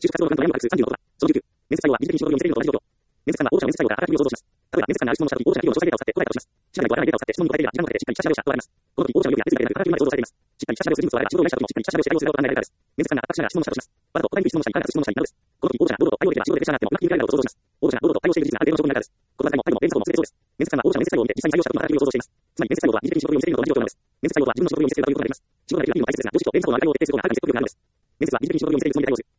就職活動のプログラムを把握する36番。その19、面接対応は技術的に仕事を見せるのと同じ状況。面接官は応募者の面接対応が荒くを想像します。例えば、面接官が質問したとき、応募者が企業の詳細データを使って答えたとします。社内のわからないデータを使って質問に答えていれば、時間をかけてしっかりした社用者とわかります。この時、応募者の領域が手続きでなく荒くまで想像されています。しっかりした社用する人物は仕事を依頼したときも、しっかりした社用して対応することを考えられるからです。面接官が圧迫しながら質問をしたとします。わざと答えにくい質問をしたり、いかがな質問をしたりなどです。この時、応募者が堂々と対応できれば仕事でプレッシャーがあってもうまくいかないだろうと想像します。応募者が堂々と対応している事実がある程度の証拠になるからです。言葉遣いも態度も連鎖も全てそうです。面接官は応募者の面接対応を見て実際に採用した時の荒くを想像しています。つまり面接対応は技術的に仕事を見せるのと同じ状況なのです。面接対応は自分の仕事を見せるということができます。仕事ができるのも大切ですが、上司と面接官を相手を徹底することがなかなか説得力があるのです。面接は技術的に仕事を見せるつもりで対応する。